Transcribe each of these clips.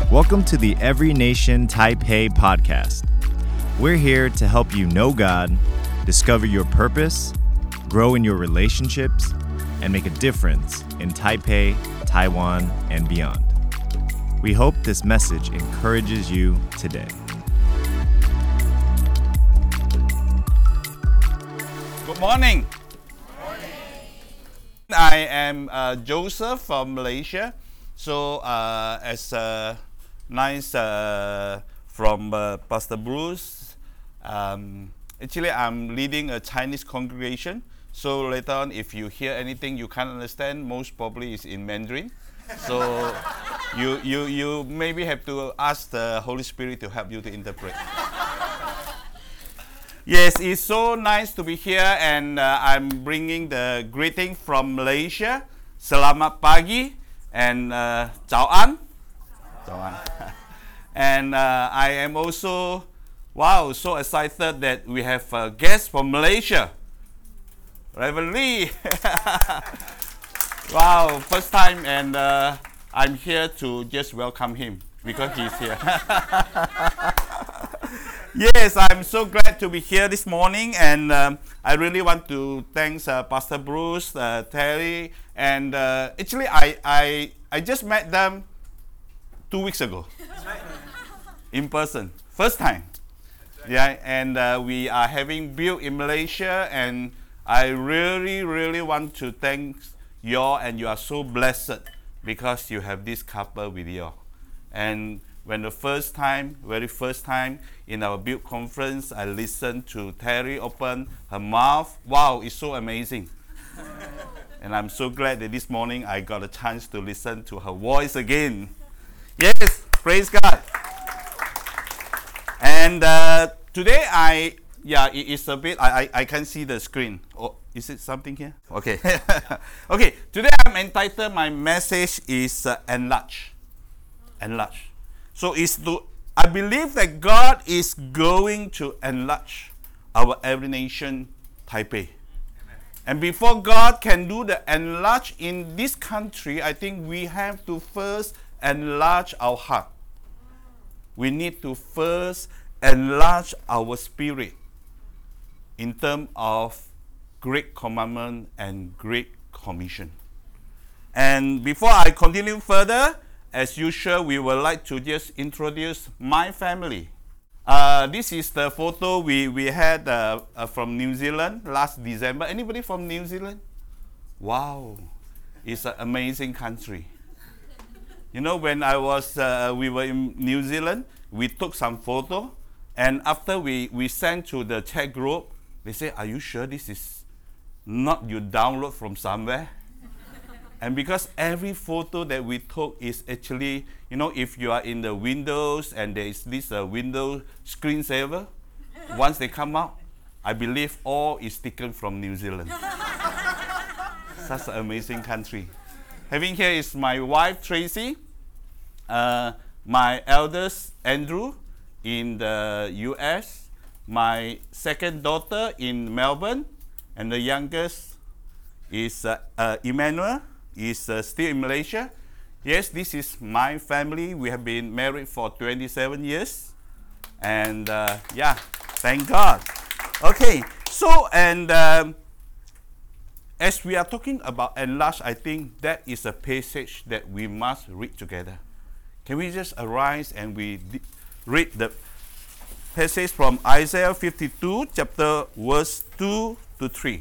Welcome to the Every Nation Taipei podcast. We're here to help you know God, discover your purpose, grow in your relationships, and make a difference in Taipei, Taiwan, and beyond. We hope this message encourages you today. Good morning. I am Joseph from Malaysia. So as nice from Pastor Bruce, actually I'm leading a Chinese congregation. So later on, if you hear anything you can't understand, most probably is in Mandarin. So you maybe have to ask the Holy Spirit to help you to interpret. Yes, it's so nice to be here, and I'm bringing the greeting from Malaysia. Selamat pagi and 早安. 早安. And I am also, so excited that we have a guest from Malaysia, Reverend Lee. Wow, first time, and I'm here to just welcome him because he's here. Yes, I'm so glad to be here this morning, and I really want to thank Pastor Bruce, Terry, and actually I just met them 2 weeks ago in person, first time. Yeah, and we are having build in Malaysia, and I really want to thank you all, and you are so blessed because you have this couple with you. And when the very first time in our build conference, I listened to Terry open her mouth. Wow, it's so amazing. And I'm so glad that this morning I got a chance to listen to her voice again. Yes, praise God. And today it is a bit, I can see the screen. Oh, is it something here? Okay. Okay, today I'm entitled, my message is enlarge. Enlarge. So I believe that God is going to enlarge our Every Nation Taipei. Amen. And before God can do the enlarge in this country, I think we have to first enlarge our heart. We need to first enlarge our spirit in terms of Great Commandment and Great Commission. And before I continue further, as usual, we would like to just introduce my family. This is the photo we had from New Zealand last December. Anybody from New Zealand? Wow, it's an amazing country. You know, when we were in New Zealand, we took some photo, and after we sent to the chat group, they say, "Are you sure this is not you download from somewhere?" And because every photo that we took is actually, you know, if you are in the Windows and there is this Windows screensaver, once they come out, I believe all is taken from New Zealand. Such an amazing country. Having here is my wife, Tracy, my eldest, Andrew, in the US, my second daughter in Melbourne, and the youngest is Emmanuel. Is still in Malaysia. Yes, this is my family. We have been married for 27 years. And thank God. Okay, so, and as we are talking about enlarge, I think that is a passage that we must read together. Can we just arise and we read the passage from Isaiah 52, verse 2 to 3.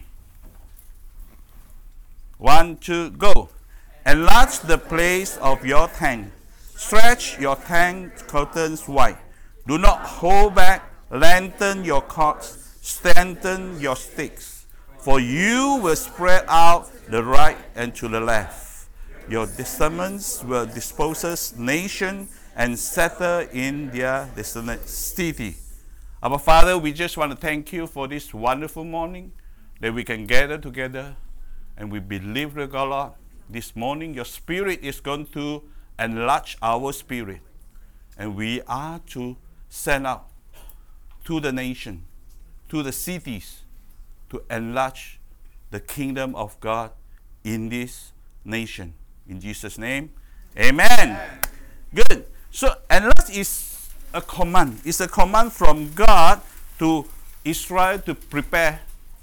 1, 2, go. Enlarge the place of your tent. Stretch your tent curtains wide. Do not hold back. Lengthen your cords. Strengthen your sticks. For you will spread out the right and to the left. Your descendants will dispose nation and settle in their desolate city. Our Father, we just want to thank you for this wonderful morning that we can gather together. And we believe, God, this morning your Spirit is going to enlarge our spirit. And we are to send out to the nation, to the cities, to enlarge the kingdom of God in this nation. In Jesus' name, amen. Good. So enlarge is a command. It's a command from God to Israel to prepare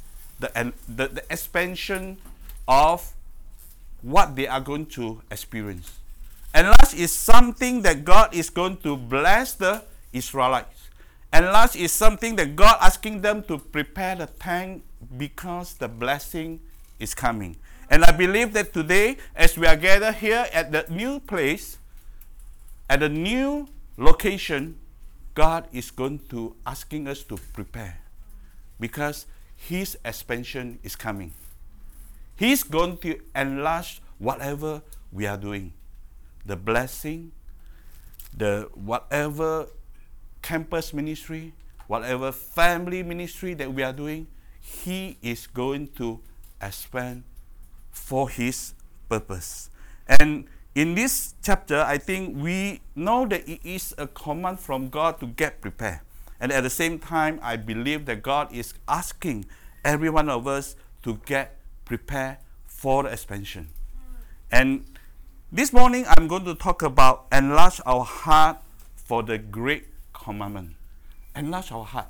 the expansion of what they are going to experience. Enlarge is something that God is going to bless the Israelites. Enlarge is something that God asking them to prepare the tank because the blessing is coming. And I believe that today, as we are gathered here at the new place, at the new location, God is going to asking us to prepare because His expansion is coming. He's going to enlarge whatever we are doing. The blessing, the whatever campus ministry, whatever family ministry that we are doing, He is going to expand for His purpose. And in this chapter, I think we know that it is a command from God to get prepared. And at the same time, I believe that God is asking every one of us to get prepared for the expansion. And this morning, I'm going to talk about enlarge our heart for the great commandment. Enlarge our heart.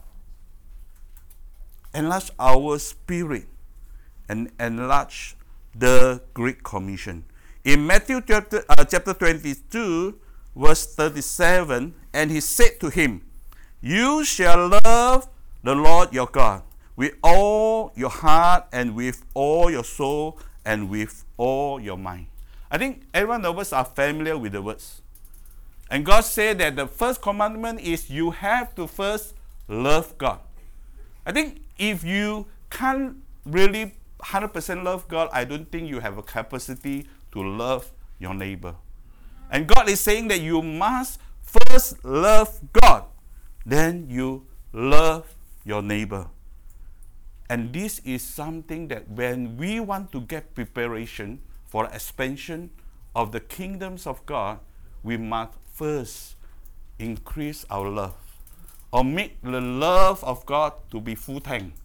Enlarge our spirit. And enlarge the Great Commission. In Matthew chapter 22, verse 37, and He said to him, "You shall love the Lord your God with all your heart and with all your soul and with all your mind." I think every one of us are familiar with the words. And God said that the first commandment is you have to first love God. I think if you can't really 100% love God, I don't think you have a capacity to love your neighbor. And God is saying that you must first love God, then you love your neighbor. And this is something that when we want to get preparation for expansion of the kingdoms of God, we must first increase our love or make the love of God to be full tank.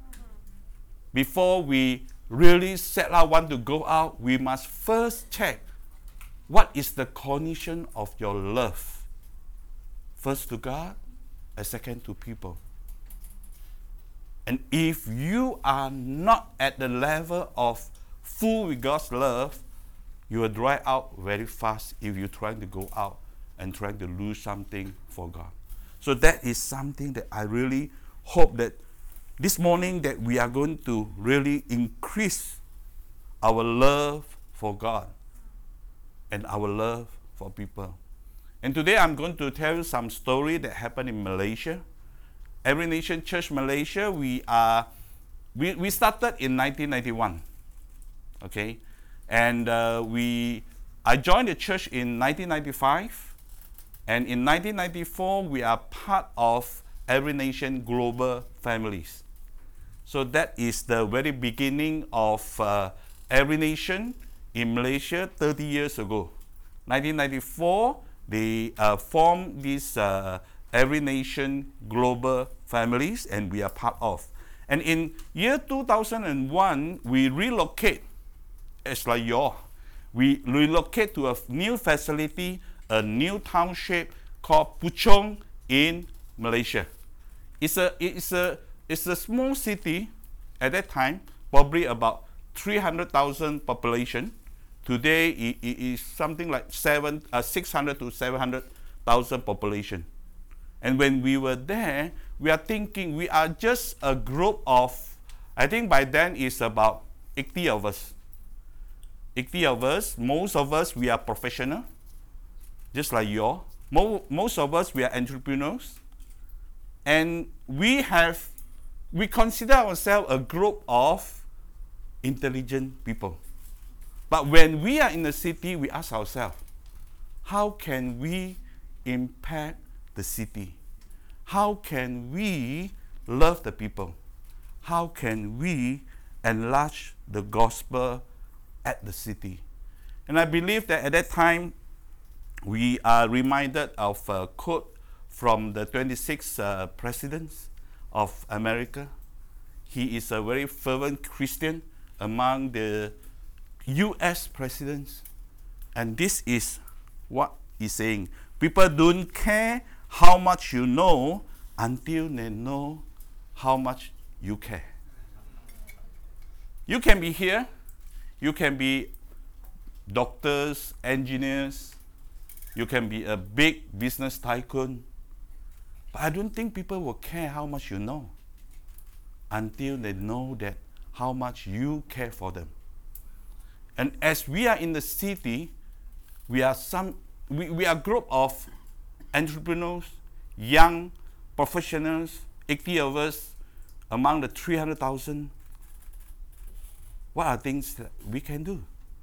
Before we really set out want to go out, we must first check what is the condition of your love. First to God, and second to people. And if you are not at the level of full with God's love, you will dry out very fast if you're trying to go out and trying to lose something for God. So that is something that I really hope that this morning that we are going to really increase our love for God and our love for people. And today I'm going to tell you some story that happened in Malaysia. Every Nation Church Malaysia, we started in 1991. Okay, and I joined the church in 1995, and in 1994 we are part of Every Nation Global Families. So that is the very beginning of Every Nation in Malaysia 30 years ago. 1994, they formed this Every Nation Global Families, and we are part of. And in year 2001, we relocate. It's like we relocate to a new facility, a new township called Puchong in Malaysia. It's a small city at that time, probably about 300,000 population. Today it is something like 600 to 700,000 population. And when we were there, we are thinking we are just a group of, I think by then it's about 80 of us. 80 of us, most of us, we are professional, just like you all. Most of us, we are entrepreneurs. And we consider ourselves a group of intelligent people. But when we are in the city, we ask ourselves, how can we impact the city? How can we love the people? How can we enlarge the gospel at the city? And I believe that at that time, we are reminded of a quote from the 26th President of America. He is a very fervent Christian among the U.S. presidents. And this is what is saying. People don't care how much you know until they know how much you care. You can be here, you can be doctors, engineers, you can be a big business tycoon, but I don't think people will care how much you know until they know that how much you care for them. And as we are in the city, we are a group of entrepreneurs, young professionals, 80 of us among the 300,000. What are things that we can do?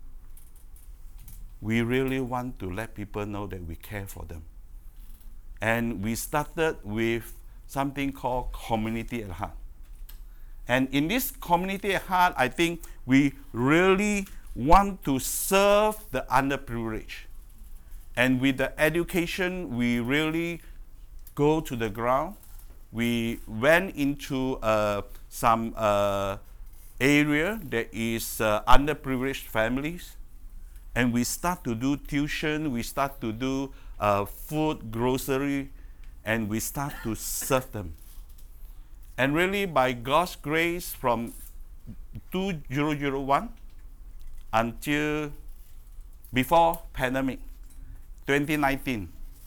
We really want to let people know that we care for them. And we started with something called Community at Heart. And in this Community at Heart, I think we really want to serve the underprivileged. And with the education, we really go to the ground. We went into some area that is underprivileged families, and we start to do tuition, we start to do food, grocery, and we start to serve them. And really, by God's grace, from 2001 until before pandemic, 2019,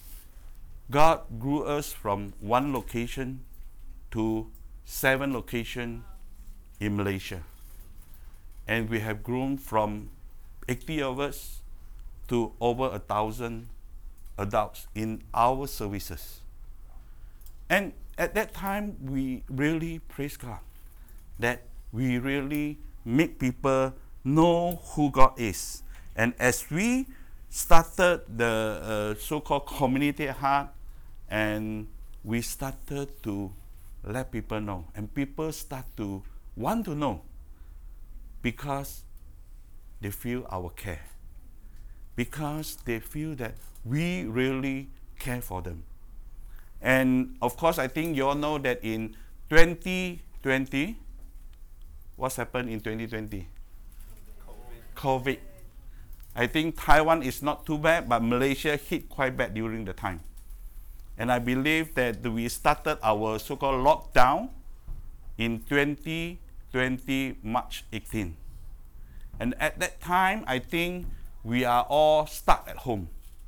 God grew us from 1 location to 7 locations in Malaysia. And we have grown from 80 of us to over 1,000 adults in our services. And at that time, we really praise God that we really make people know who God is. And as we started the so-called Community at Heart, and we started to let people know, and people start to want to know because they feel our care, because they feel that we really care for them. And of course, I think you all know that in 2020, what's happened in 2020? COVID. I think Taiwan is not too bad, but Malaysia hit quite bad during the time. And I believe that we started our so-called lockdown in 2020, March 18. And at that time, I think we are all stuck at home.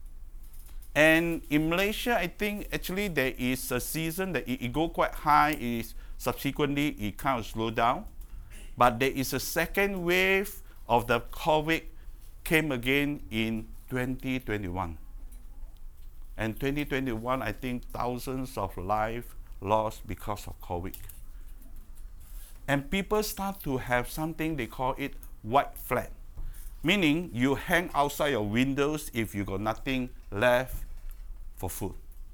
And in Malaysia, I think actually there is a season that it go quite high, subsequently it kind of slow down. But there is a second wave of the COVID came again in 2021. And 2021, I think thousands of lives lost because of COVID. And people start to have something, they call it white flag. Meaning you hang outside your windows if you got nothing left for food.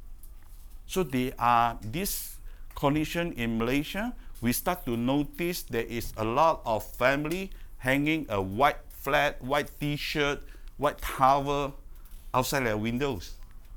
So there are this condition in Malaysia. We start to notice there is a lot of family hanging a white flag, white t-shirt, white towel outside their windows.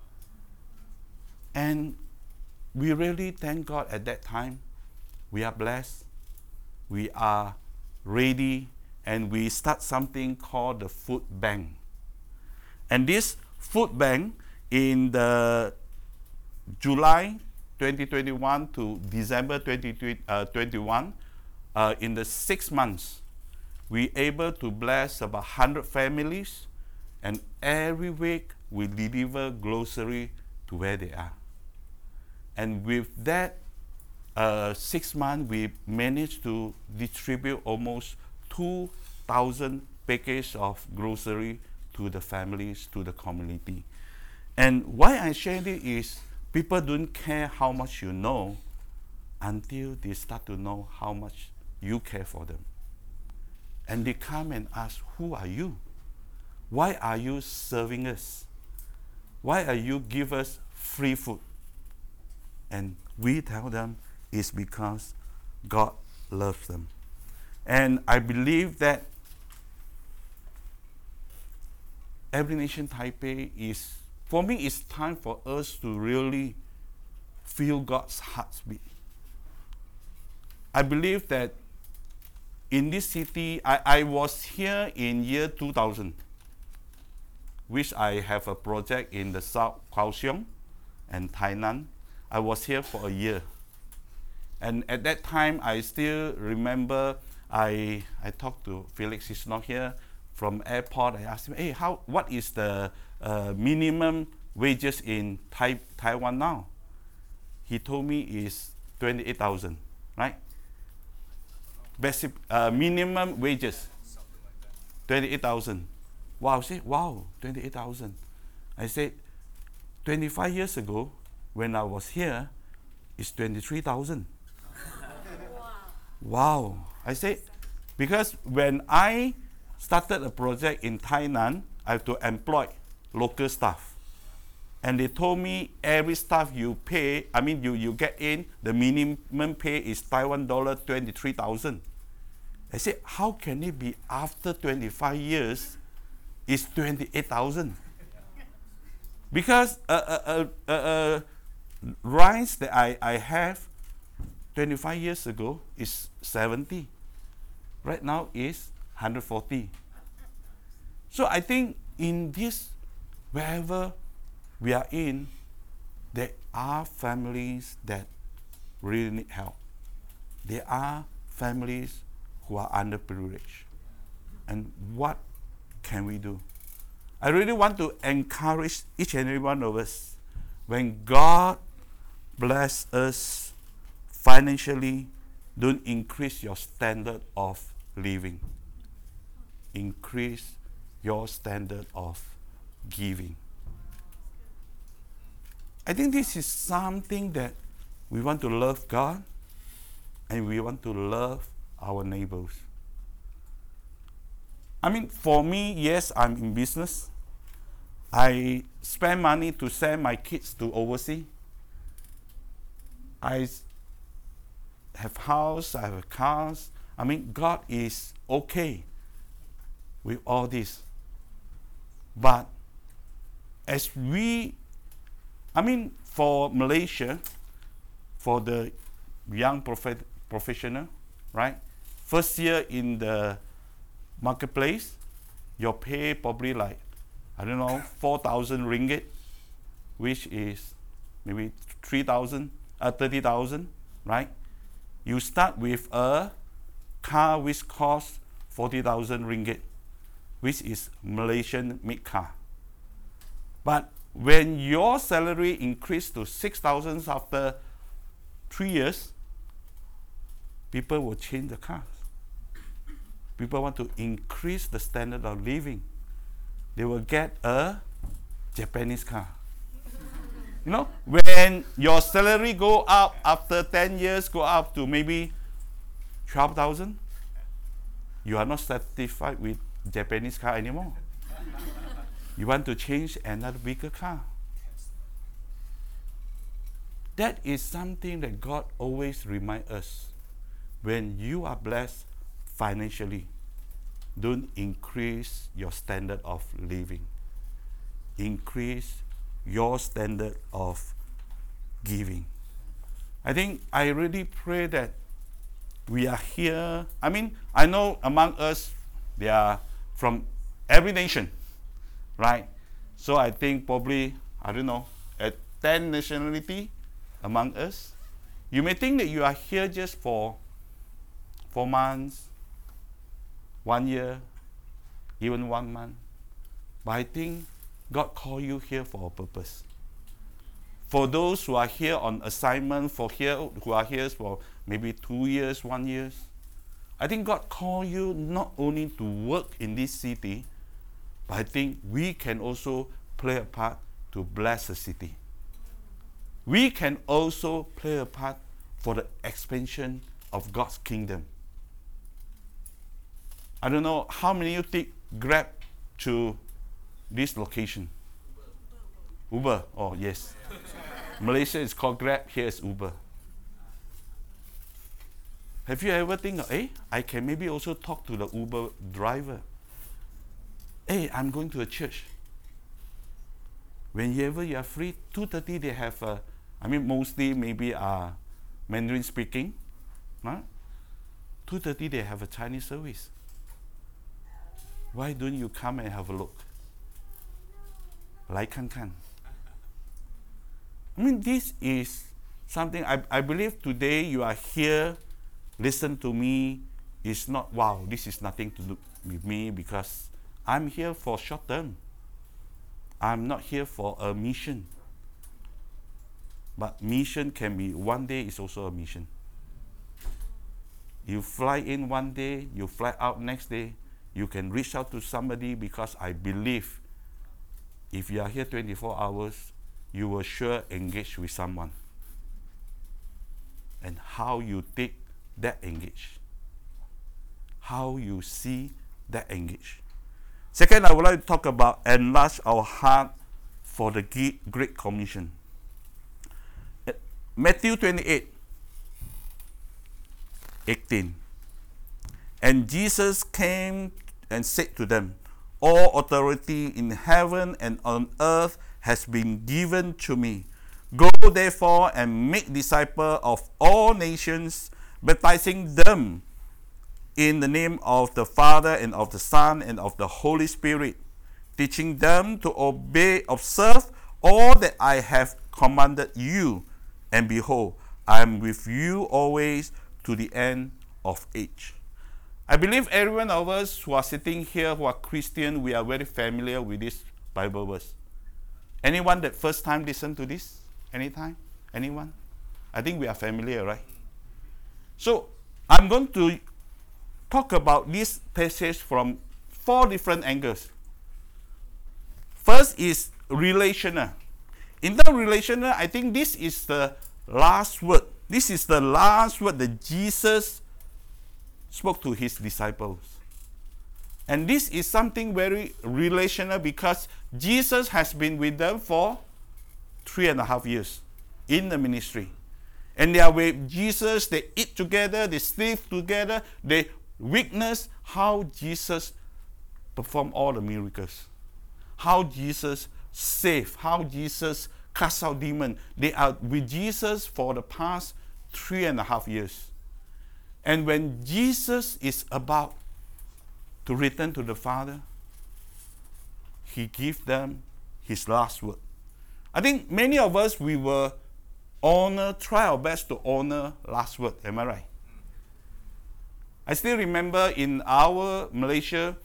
And we really thank God at that time. We are blessed. We are ready, and we start something called the food bank. And this food bank in the July 2021 to December 2021, in the 6 months, we able to bless about 100 families, and every week we deliver grocery to where they are. And with that 6 months, we managed to distribute almost 2,000 packages of grocery to the families, to the community. And why I share this is people don't care how much you know until they start to know how much you care for them. And they come and ask, who are you? Why are you serving us? Why are you give us free food? And we tell them it's because God loves them. And I believe that Every Nation Taipei is, for me, it's time for us to really feel God's heartbeat. I believe that in this city, I was here in year 2000. which I have a project in the South Kaohsiung and Tainan. I was here for a year. And at that time, I still remember I talked to Felix, he's not here, from airport. I asked him, hey, what is the minimum wages in Taiwan now? He told me it's 28,000, right? Basic minimum wages, 28,000. Wow, I said, wow, 28,000. I said, 25 years ago, when I was here, it's 23,000. Wow. I said, because when I started a project in Tainan, I have to employ local staff. And they told me every staff you pay, you get in, the minimum pay is Taiwan dollar 23,000. I said, how can it be after 25 years, it's 28,000? Because rice that I have 25 years ago is 70. Right now is 140. So I think in this, wherever we are in, there are families that really need help. There are families who are underprivileged. And what can we do? I really want to encourage each and every one of us, when God bless us financially, don't increase your standard of living. Increase your standard of giving. I think this is something that we want to love God and we want to love our neighbors. For me, yes, I'm in business. I spend money to send my kids to overseas. I have house, I have cars. God is okay with all this. But as for Malaysia, for the young professional, right? First year in the marketplace, your pay probably 4,000 ringgit, which is maybe 30,000, right? You start with a car which costs 40,000 ringgit, which is Malaysian made car. But when your salary increased to 6,000 after 3 years, people will change the cars. People want to increase the standard of living. They will get a Japanese car. When your salary go up after 10 years, go up to maybe 12,000, you are not satisfied with Japanese car anymore. You want to change another bigger car. That is something that God always reminds us. When you are blessed financially, don't increase your standard of living. Increase your standard of giving. I really pray that we are here. I know among us, they are from every nation, right? So I think probably, at 10 nationality among us. You may think that you are here just for 4 months, 1 year, even 1 month. But I think God called you here for a purpose. For those who are here on assignment, who are here for maybe 2 years, 1 year, I think God called you not only to work in this city, but I think we can also play a part to bless the city. We can also play a part for the expansion of God's kingdom. I don't know how many of you take Grab to this location. Uber. Oh, yes. Malaysia is called Grab, here is Uber. Have you ever think, I can maybe also talk to the Uber driver. Hey, I'm going to a church. Whenever you are free, 2:30 they have mostly maybe Mandarin speaking. 2:30 they have a Chinese service. Why don't you come and have a look? 来看看. I mean, this is something I believe today you are here, listen to me, is not, wow, this is nothing to do with me because I'm here for short term. I'm not here for a mission. But mission can be one day is also a mission. You fly in one day, you fly out next day, you can reach out to somebody because I believe if you are here 24 hours, you will sure engage with someone. And how you take that engage. How you see that engage. Second, I would like to talk about enlarge our heart for the Great Commission. Matthew 28:18. And Jesus came and said to them, all authority in heaven and on earth has been given to me. Go therefore and make disciples of all nations, baptizing them in the name of the Father and of the Son and of the Holy Spirit, teaching them to observe all that I have commanded you. And behold, I am with you always to the end of age. I believe every one of us who are sitting here who are Christian, we are very familiar with this Bible verse. Anyone that first time listen to this? Anytime? Anyone? I think we are familiar, right? So, I'm going to talk about this passage from 4 different angles. First is relational. In the relational, I think this is the last word. This is the last word that Jesus spoke to his disciples. And this is something very relational because Jesus has been with them for 3.5 years in the ministry. And they are with Jesus, they eat together, they sleep together, they witness how Jesus performed all the miracles. How Jesus saved, how Jesus cast out demons. They are with Jesus for the past 3.5 years. And when Jesus is about to return to the Father, he gives them his last word. I think many of us, we will try our best to honor last word. Am I right? I still remember in our Malaysia,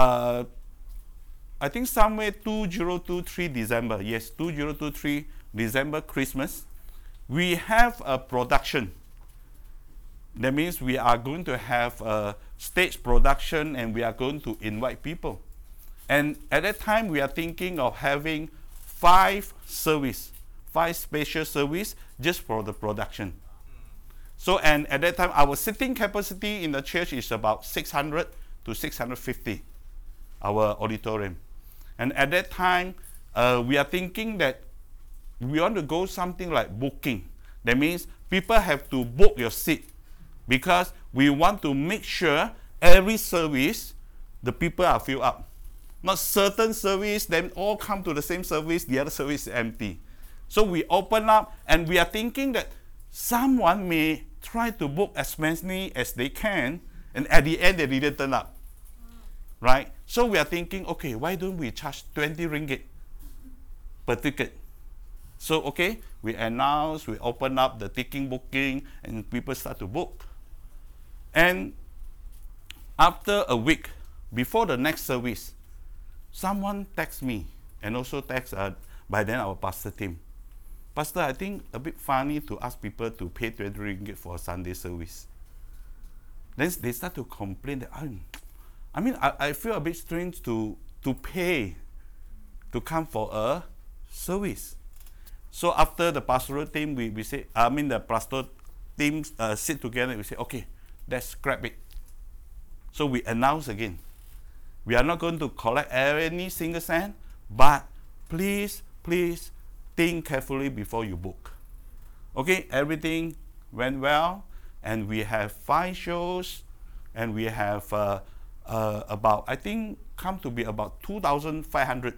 I think somewhere 2023 December, yes, 2023 December, Christmas, we have a production. That means we are going to have a stage production and we are going to invite people. And at that time, we are thinking of having 5 special service just for the production. So, and at that time, our sitting capacity in the church is about 600 to 650, our auditorium. And at that time, we are thinking that we want to go something like booking. That means people have to book your seat because we want to make sure every service, the people are filled up. Not certain service, then all come to the same service, the other service is empty. So we open up and we are thinking that someone may try to book as many as they can, and at the end they didn't turn up. Right? So we are thinking, okay, why don't we charge 20 ringgit per ticket? So, okay, we announce, we open up the ticket booking, and people start to book. And after a week, before the next service, someone texts me, and also texts by then our pastor team. Pastor, I think a bit funny to ask people to pay 20 ringgit for a Sunday service. Then they start to complain that, I feel a bit strange to pay to come for a service. So after the pastoral team, the pastoral team sit together and we say, okay, let's scrap it. So we announce again. We are not going to collect any single cent, but please think carefully before you book. Okay, everything went well, and we have 5 shows, and we have about, I think, come to be about 2,500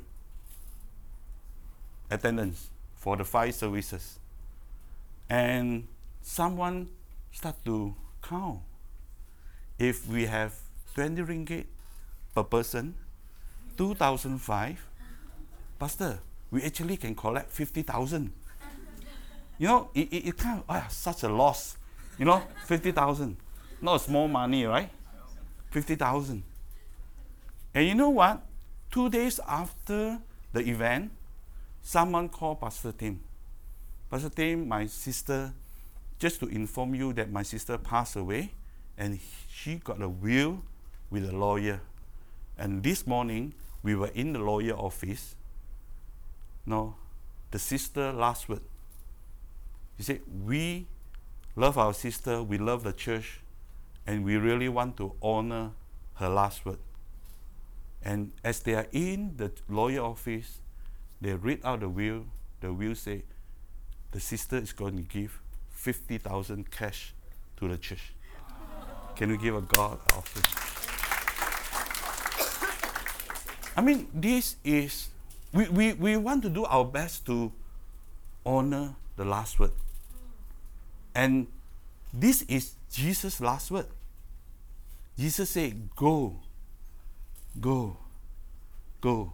attendance for the 5 services. And someone start to count. If we have 20 ringgit per person, 2,500, Pastor, we actually can collect 50,000. You know, it kind of, such a loss. You know, 50,000. Not small money, right? 50,000. And you know what? 2 days after the event, someone called Pastor Tim. Pastor Tim, my sister, just to inform you that my sister passed away, and she got a will with a lawyer. And this morning, we were in the lawyer office. No, the sister last word. He said, we love our sister, we love the church, and we really want to honor her last word. And as they are in the lawyer office, they read out the will. The will say, the sister is going to give 50,000 cash to the church. Can we give a God offering? I mean, this is, we want to do our best to honor the last word. And this is Jesus' last word. Jesus said, go, go, go.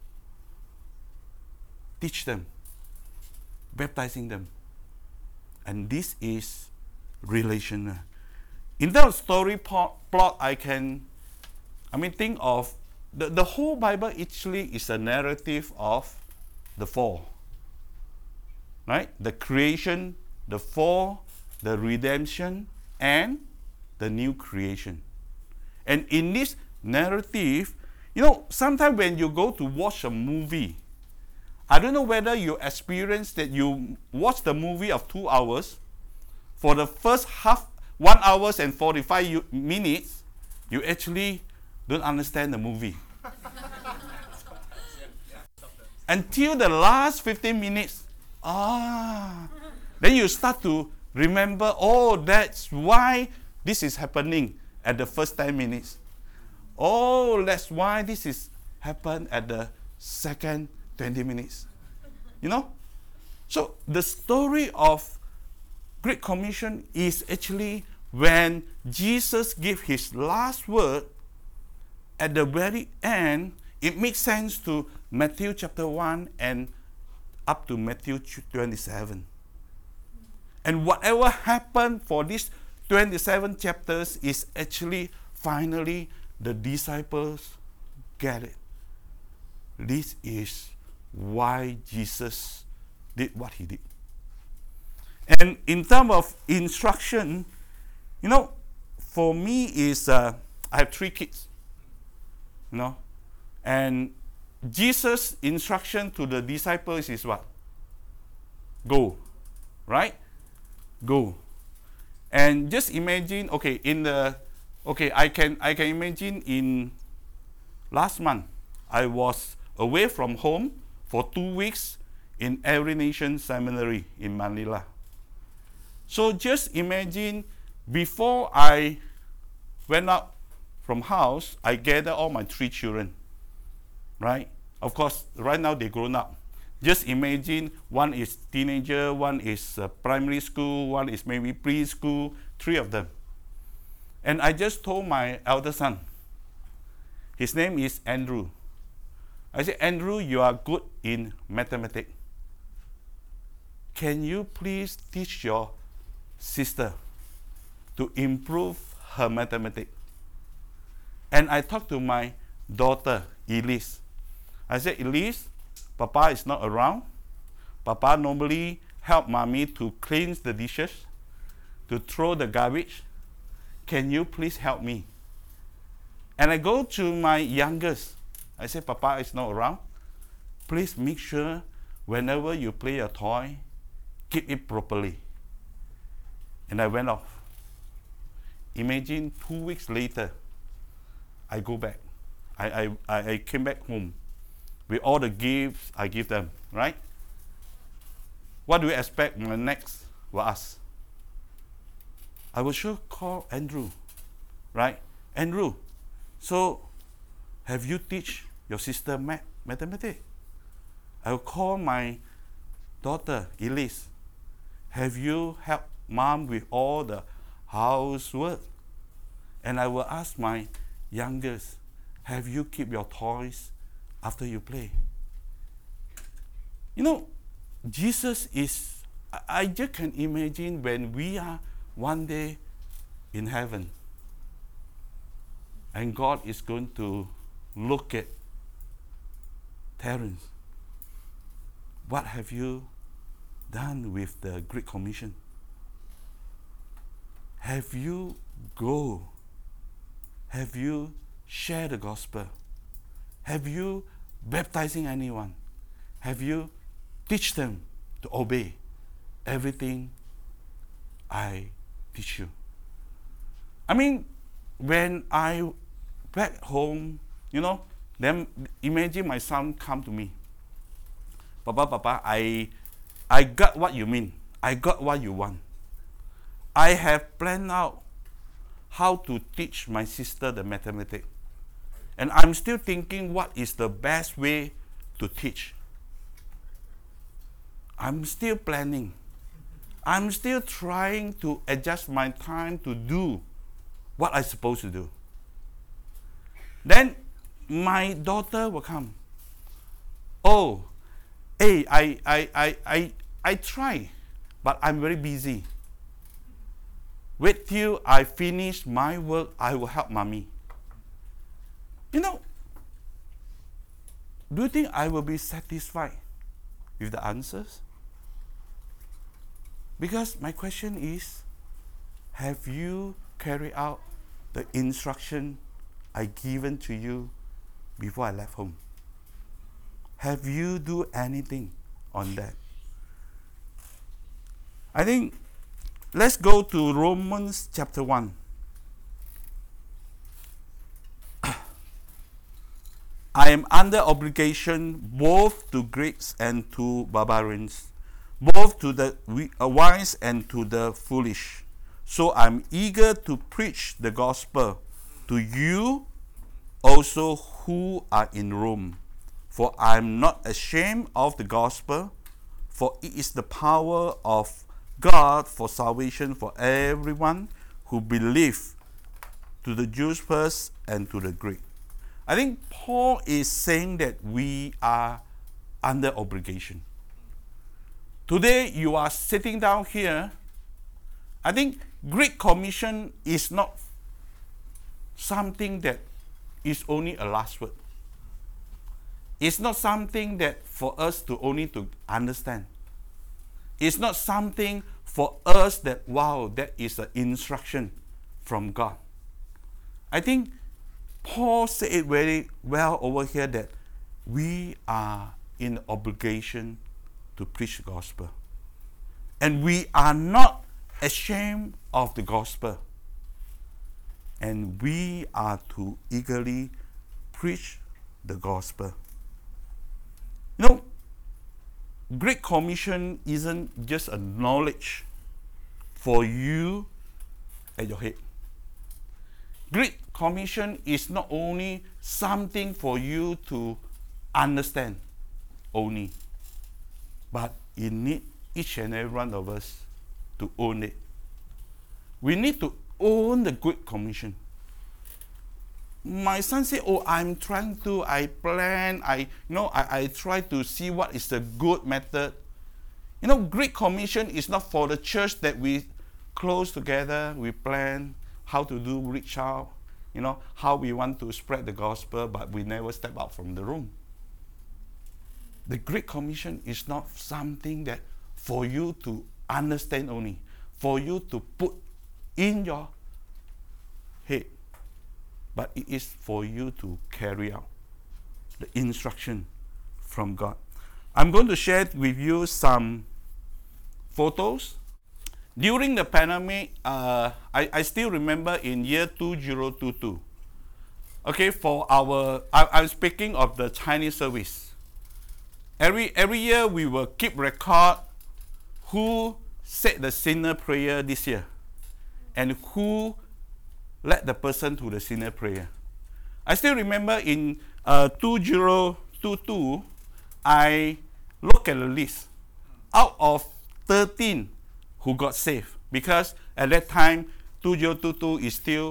Teach them, baptizing them. And this is relational. In that story plot, I think of the whole Bible actually is a narrative of the fall. Right? The creation, the fall, the redemption, and the new creation. And in this narrative, you know, sometimes when you go to watch a movie, I don't know whether you experience that you watch the movie of 2 hours, for the first 1 hour and 45 minutes, you actually don't understand the movie. Until the last 15 minutes, then you start to remember, oh, that's why this is happening at the first 10 minutes. Oh, that's why this is happened at the second 20 minutes. You know? So the story of Great Commission is actually when Jesus gave his last word at the very end. It makes sense to Matthew chapter 1 and up to Matthew 27. And whatever happened for these 27 chapters is actually finally the disciples get it. This is why Jesus did what he did. And in terms of instruction, you know, for me is, I have 3 kids, you know, and Jesus' instruction to the disciples is what? Go, right? Go. And just imagine, I can imagine in last month, I was away from home for 2 weeks in Every Nation Seminary in Manila. So just imagine, before I went out from house, I gathered all my 3 children, right? Of course, right now they're grown up. Just imagine, one is teenager, one is primary school, one is maybe preschool, 3 of them. And I just told my elder son, his name is Andrew. I said, Andrew, you are good in mathematics. Can you please teach your sister to improve her mathematics? And I talked to my daughter, Elise. I said, Elise, Papa is not around. Papa normally help Mommy to clean the dishes, to throw the garbage. Can you please help me? And I go to my youngest. I say, Papa is not around. Please make sure whenever you play a toy, keep it properly. And I went off. Imagine 2 weeks later, I go back. I came back home with all the gifts I give them, right? What do you expect my next will ask? I will sure call Andrew, right? Andrew, so have you teach your sister mathematics? I will call my daughter, Elise. Have you helped Mom with all the housework? And I will ask my youngest, have you keep your toys after you play? You know, Jesus is, I just can imagine when we are one day in heaven and God is going to look at Terence. What have you done with the Great Commission? Have you go? Have you shared the gospel? Have you baptizing anyone? Have you teach them to obey everything I teach you? I mean, when I back home, you know, then imagine my son come to me. Papa, I got what you mean. I got what you want. I have planned out how to teach my sister the mathematics. And I'm still thinking what is the best way to teach. I'm still planning. I'm still trying to adjust my time to do what I'm supposed to do. Then my daughter will come. Oh, hey, I try, but I'm very busy. Wait till I finish my work, I will help mommy. You know, do you think I will be satisfied with the answers? Because my question is, have you carried out the instruction I given to you before I left home? Have you do anything on that? I think let's go to Romans chapter 1. I am under obligation both to Greeks and to barbarians, both to the wise and to the foolish. So I'm eager to preach the gospel to you also who are in Rome. For I am not ashamed of the gospel, for it is the power of God for salvation for everyone who believes, to the Jews first and to the Greek. I think Paul is saying that we are under obligation. Today you are sitting down here. I think Great Commission is not something that is only a last word. It's not something that for us to only to understand. It's not something for us that, wow, that is an instruction from God. I think Paul said it very well over here that we are in obligation to preach the gospel. And we are not ashamed of the gospel. And we are to eagerly preach the gospel. You know, Great Commission isn't just a knowledge for you at your head. Great Commission is not only something for you to understand only, but it needs each and every one of us to own it. We need to own the Great Commission. My son said, oh, I'm trying to, I plan, I try to see what is the good method. You know, Great Commission is not for the church that we close together, we plan how to do reach out, you know, how we want to spread the gospel, but we never step out from the room. The Great Commission is not something that for you to understand only, for you to put in your head, but it is for you to carry out the instruction from God. I'm going to share with you some photos. During the pandemic, I still remember in year 2022. Okay, for I'm speaking of the Chinese service. Every year we will keep record who said the sinner prayer this year and who led the person to the sinner prayer. I still remember in 2022, I look at the list. Out of 13 who got saved, because at that time 2022 is still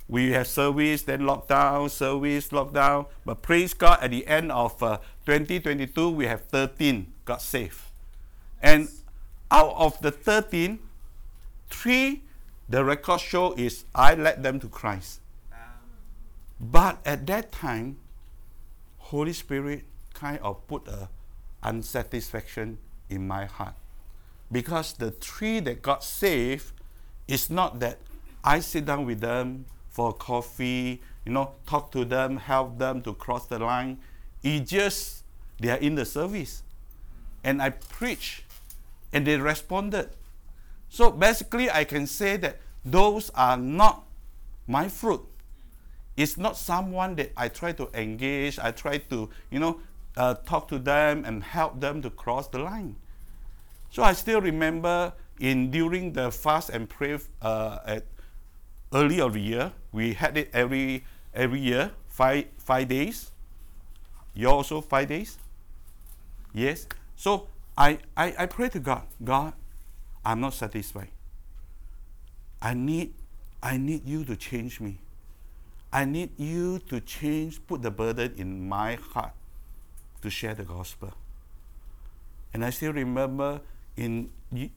we have service, then lockdown, service, lockdown. But praise God, at the end of 2022, we have 13 got saved. And out of the 13, 3, the record show is I led them to Christ. But at that time, Holy Spirit kind of put a unsatisfaction in my heart. Because the 3 that got saved, it's not that I sit down with them for coffee, talk to them, help them to cross the line. It's just they are in the service. And I preach, and they responded. So basically, I can say that those are not my fruit. It's not someone that I try to engage, I try to, talk to them and help them to cross the line. So I still remember during the fast and pray at early of the year, we had it every year, 5 days. You also 5 days? Yes. So I pray to God. God, I'm not satisfied. I need you to change me. I need you to put the burden in my heart to share the gospel. And I still remember in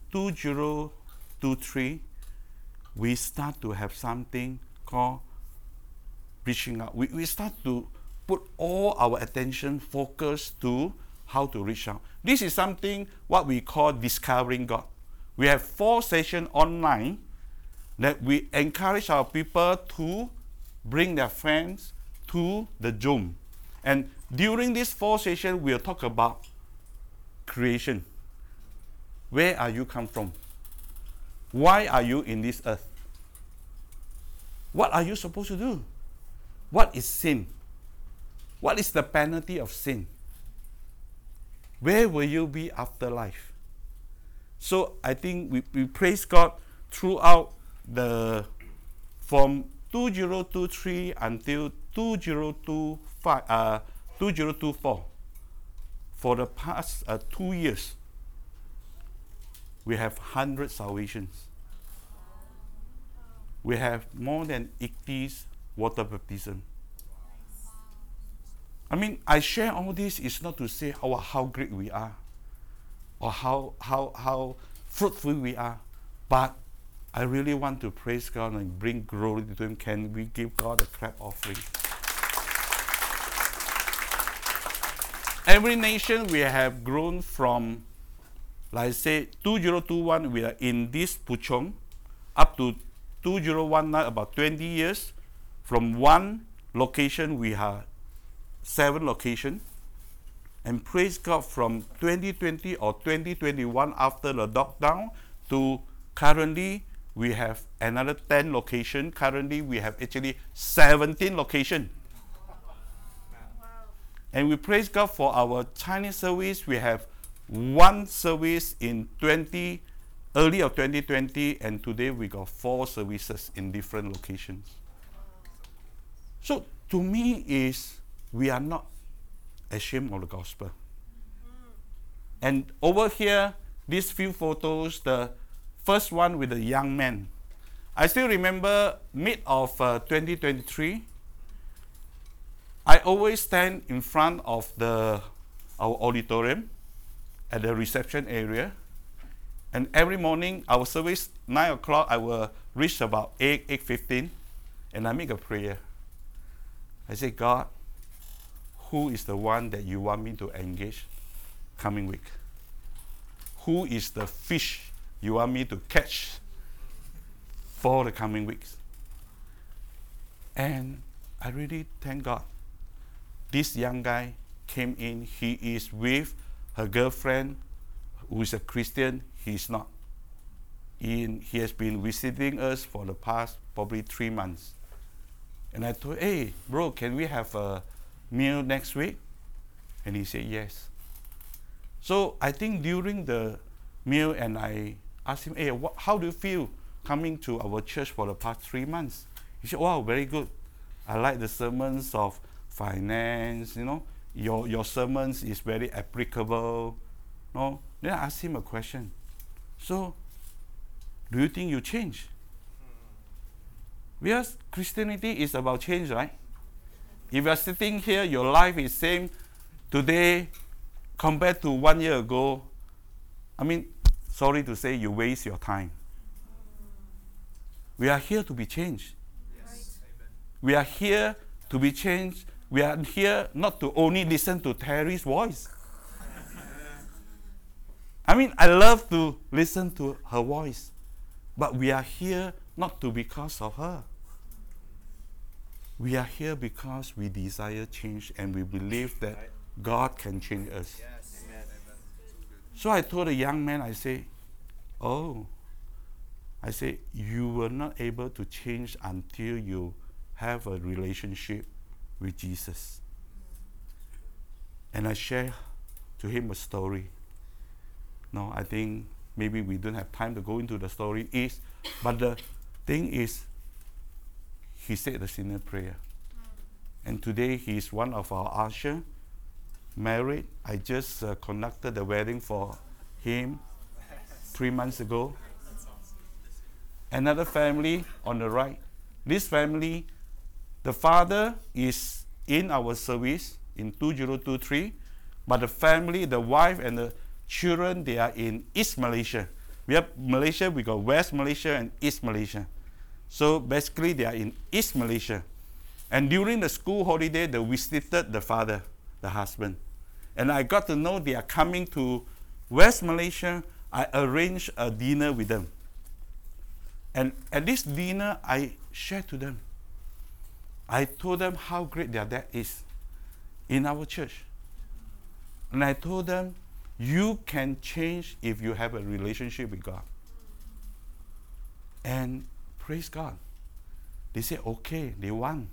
2023, we start to have something called reaching out. We start to put all our attention focus to how to reach out. This is something what we call discovering God. We have 4 sessions online that we encourage our people to bring their friends to the Zoom. And during this 4 sessions, we'll talk about creation. Where are you come from? Why are you in this earth? What are you supposed to do? What is sin? What is the penalty of sin? Where will you be after life? So I think we praise God throughout from 2023 until 2024. For the past 2 years, we have 100 salvations. We have more than 80 water baptism. I mean, I share all this is not to say how great we are or how fruitful we are, but I really want to praise God and bring glory to Him. Can we give God a clap offering? Every nation we have grown from, like I say, 2021 we are in this Puchong, up to 2019, about 20 years. From one location we have 7 locations. And praise God, from 2020 or 2021 after the lockdown to currently we have another 10 locations. Currently we have actually 17 locations. And we praise God for our Chinese service. We have 1 service in early of 2020, and today we got 4 services in different locations. So to me we are not ashamed of the gospel. And over here, these few photos, the first one with the young man. I still remember mid of 2023, I always stand in front of our auditorium at the reception area. And every morning, our service, 9 o'clock, I will reach about 8:15, and I make a prayer. I say, God, who is the one that you want me to engage coming week? Who is the fish you want me to catch for the coming weeks? And I really thank God. This young guy came in. He is with her girlfriend, who is a Christian. He is not. He has been visiting us for the past probably 3 months. And I told, hey, bro, can we have a meal next week? And he said, yes. So I think during the meal, and I asked him, hey, how do you feel coming to our church for the past 3 months? He said, wow, very good. I like the sermons of finance, your sermons is very applicable. No? Then I asked him a question. So, do you think you change? Because Christianity is about change, right? If you are sitting here, your life is same today compared to 1 year ago. I mean, sorry to say, you waste your time. We are here to be changed. Yes. We are here to be changed. We are here not to only listen to Terry's voice. I mean, I love to listen to her voice. But we are here not to because of her. We are here because we desire change and we believe that God can change us. Yes. So I told a young man, I say, you were not able to change until you have a relationship with Jesus. And I share to him a story. No, I think maybe we don't have time to go into the story. But the thing is, he said the sinner prayer. And today he is one of our usher, married. I just conducted the wedding for him 3 months ago. Another family on the right. This family, the father is in our service in 2023, but the family, the wife and the children, they are in East Malaysia. We have Malaysia, we got West Malaysia and East Malaysia. So basically they are in East Malaysia. And during the school holiday, they visited the father, the husband. And I got to know they are coming to West Malaysia. I arranged a dinner with them. And at this dinner, I shared to them. I told them how great their dad is in our church. And I told them, you can change if you have a relationship with God. And praise God. They said, okay, they won.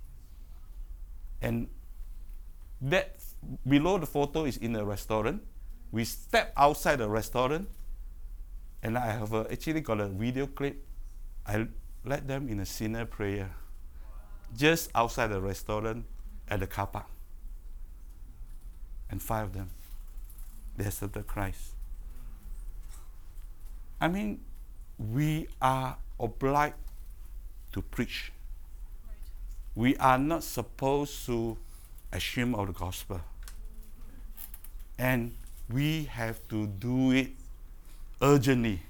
And that below the photo is in a restaurant. We stepped outside the restaurant, and I have actually got a video clip. I led them in a sinner prayer just outside the restaurant at the car park. And 5 of them, they accepted Christ. I mean, we are obliged to preach. We are not supposed to assume of the gospel. And we have to do it urgently.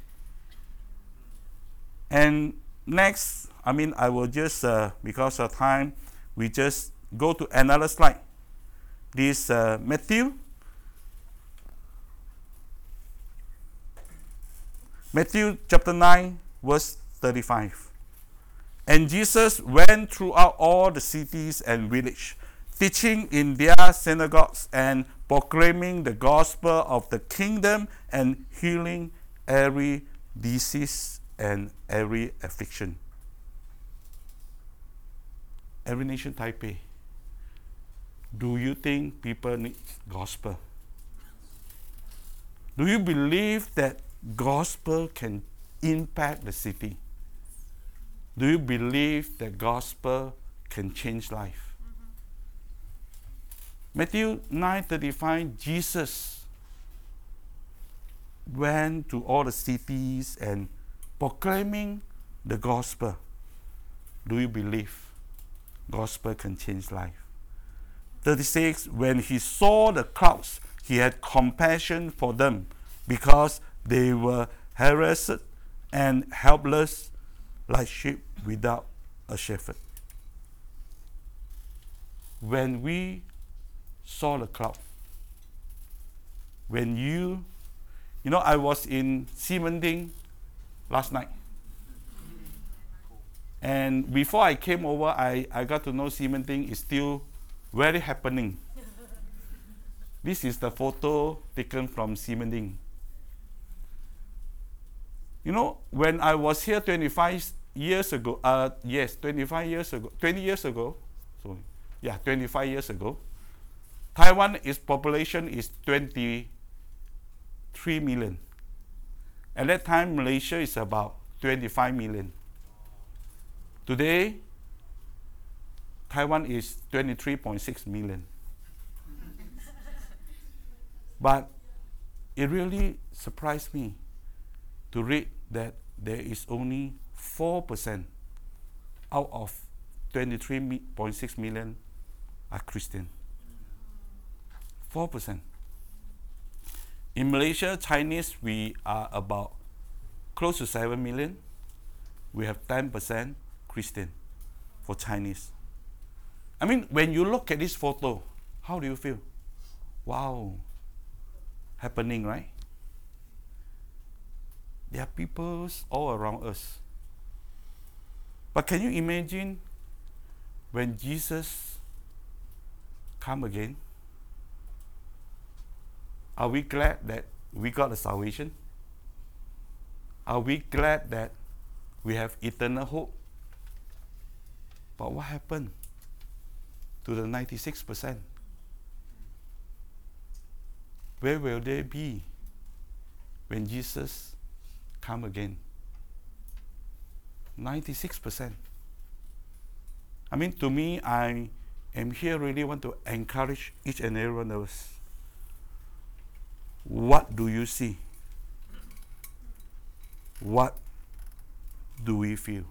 And next, I will just, because of time, we just go to another slide. This Matthew chapter 9, verse 35. And Jesus went throughout all the cities and villages, teaching in their synagogues and proclaiming the gospel of the kingdom and healing every disease and every affliction. Every Nation Taipei, do you think people need gospel? Do you believe that gospel can impact the city? Do you believe that gospel can change life? Matthew 9:35, Jesus went to all the cities and proclaiming the gospel. Do you believe gospel can change life? 36, when he saw the crowds, he had compassion for them because they were harassed and helpless like sheep without a shepherd. When we saw the crowd, when I was in Ximending last night. And before I came over, I got to know Ximending is still very happening. This is the photo taken from Ximending. When I was here 25 years ago, 25 years ago, Taiwan's population is 23 million. At that time, Malaysia is about 25 million. Today, Taiwan is 23.6 million. But it really surprised me to read that there is only 4% out of 23.6 million are Christian. 4%. In Malaysia, Chinese, we are about close to 7 million. We have 10% Christian for Chinese. I mean, when you look at this photo, how do you feel? Wow, happening, right? There are peoples all around us. But can you imagine when Jesus come again? Are we glad that we got a salvation? Are we glad that we have eternal hope? But what happened to the 96%? Where will they be when Jesus come again? 96%. I mean, to me, I am here really want to encourage each and every one of us. What do you see? What do we feel?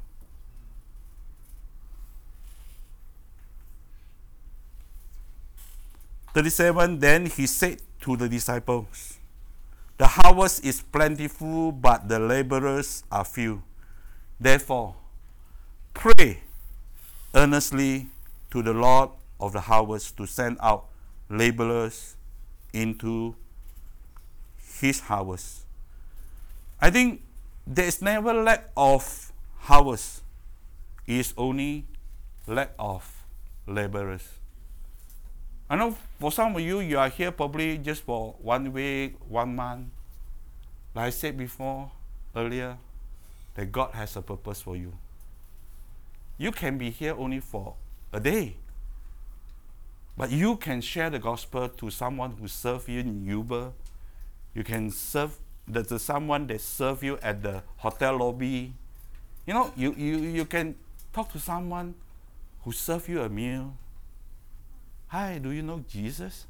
Then he said to the disciples, the harvest is plentiful, but the laborers are few. Therefore, pray earnestly to the Lord of the harvest to send out laborers into his harvest. I think there is never lack of harvest. It is only lack of laborers. I know for some of you, you are here probably just for 1 week, 1 month. Like I said before, earlier, that God has a purpose for you. You can be here only for a day. But you can share the gospel to someone who serves you in Uber. You can serve to someone that serves you at the hotel lobby. You know, you can talk to someone who serves you a meal. Hi, do you know Jesus?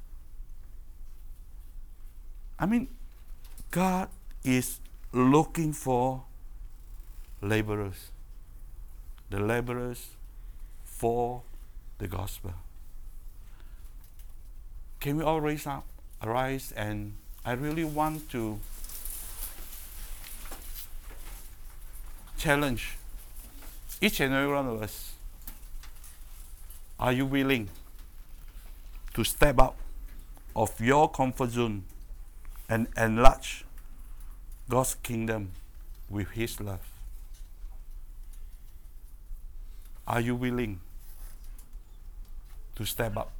I mean, God is looking for laborers. The laborers for the gospel. Can we all arise, and I really want to challenge each and every one of us. Are you willing to step out of your comfort zone and enlarge God's kingdom with his love? Are you willing to step up?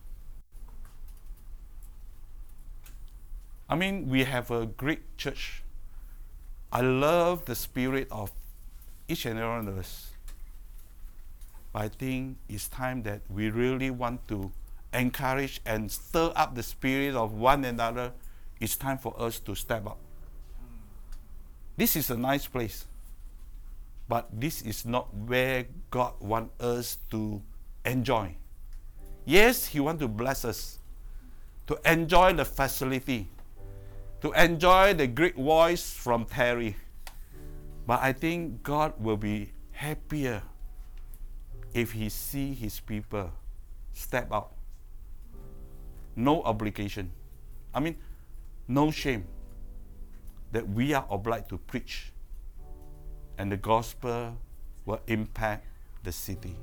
I mean, we have a great church. I love the spirit of each and every one of us. But I think it's time that we really want to encourage and stir up the spirit of one another. It's time for us to step up. This is a nice place, but this is not where God wants us to enjoy. Yes, he wants to bless us, to enjoy the facility, to enjoy the great voice from Terry. But I think God will be happier if he see his people step out. No obligation. I mean, no shame that we are obliged to preach, and the gospel will impact the city.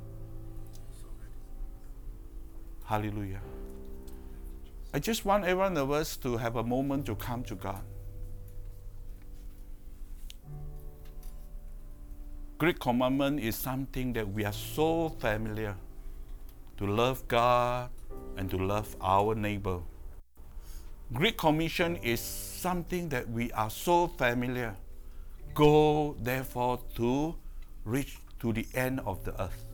Hallelujah. I just want every one of us to have a moment to come to God. Great commandment is something that we are so familiar, to love God and to love our neighbor. Great Commission is something that we are so familiar. Go, therefore, to reach to the end of the earth.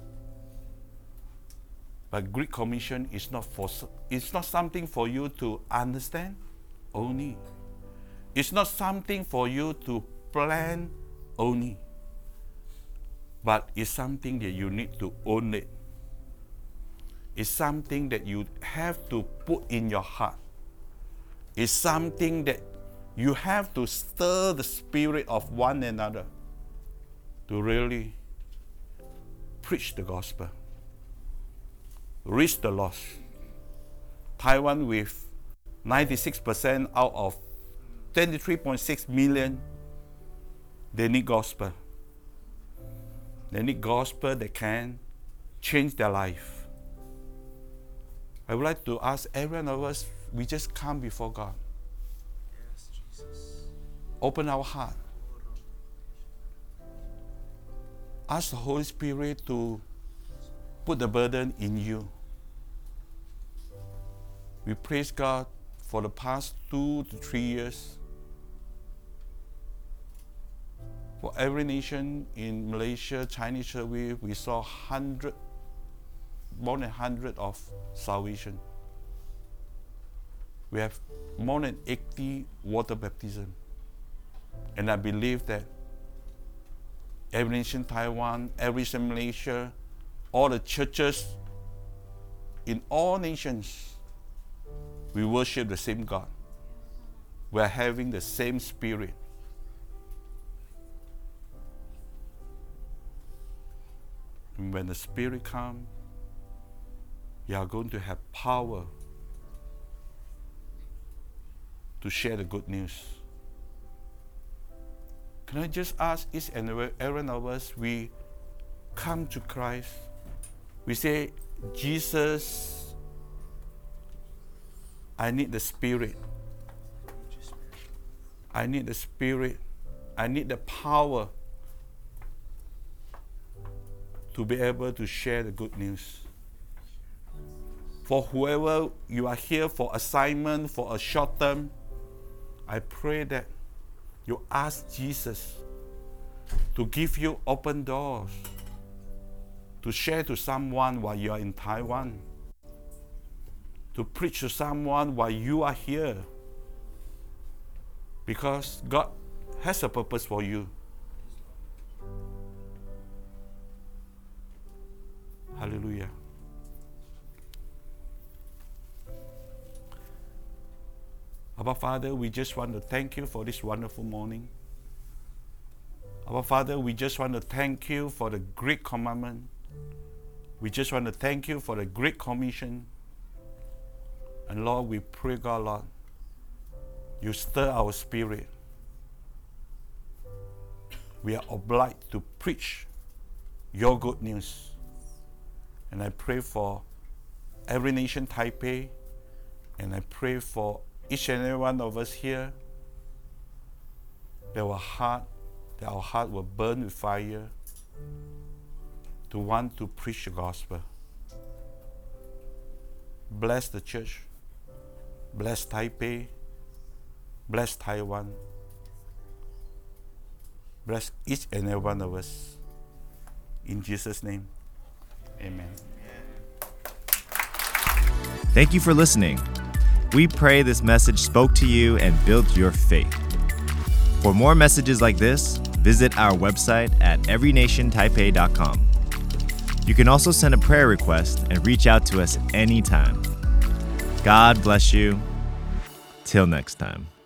But Great Commission is not something for you to understand only. It's not something for you to plan only. But it's something that you need to own it. It's something that you have to put in your heart. It's something that you have to stir the spirit of one another to really preach the gospel, reach the lost. Taiwan with 96% out of 23.6 million, they need gospel. They need gospel that can change their life. I would like to ask every one of us, we just come before God. Yes, Jesus. Open our heart. Ask the Holy Spirit to put the burden in you. We praise God for the past 2 to 3 years. For every nation in Malaysia, Chinese survey, we saw more than 100 of salvation. We have more than 80 water baptism. And I believe that every nation, Taiwan, every nation, Malaysia, all the churches in all nations, we worship the same God. We are having the same spirit. And when the Spirit comes, you are going to have power to share the good news. Can I just ask each and every one of us, we come to Christ, we say, Jesus, I need the Spirit. I need the Spirit. I need the power to be able to share the good news. For whoever you are here for assignment, for a short term, I pray that you ask Jesus to give you open doors, to share to someone while you are in Taiwan, to preach to someone while you are here, because God has a purpose for you. Hallelujah. Our Father, we just want to thank you for this wonderful morning. Our Father, we just want to thank you for the great commandment. We just want to thank you for the great commission. And Lord, we pray, God, Lord, you stir our spirit. We are obliged to preach your good news. And I pray for every nation, Taipei, and I pray for each and every one of us here, that our heart will burn with fire to want to preach the gospel. Bless the church, bless Taipei, bless Taiwan, bless each and every one of us. In Jesus' name, amen. Thank you for listening. We pray this message spoke to you and built your faith. For more messages like this, visit our website at everynationtaipei.com. You can also send a prayer request and reach out to us anytime. God bless you. Till next time.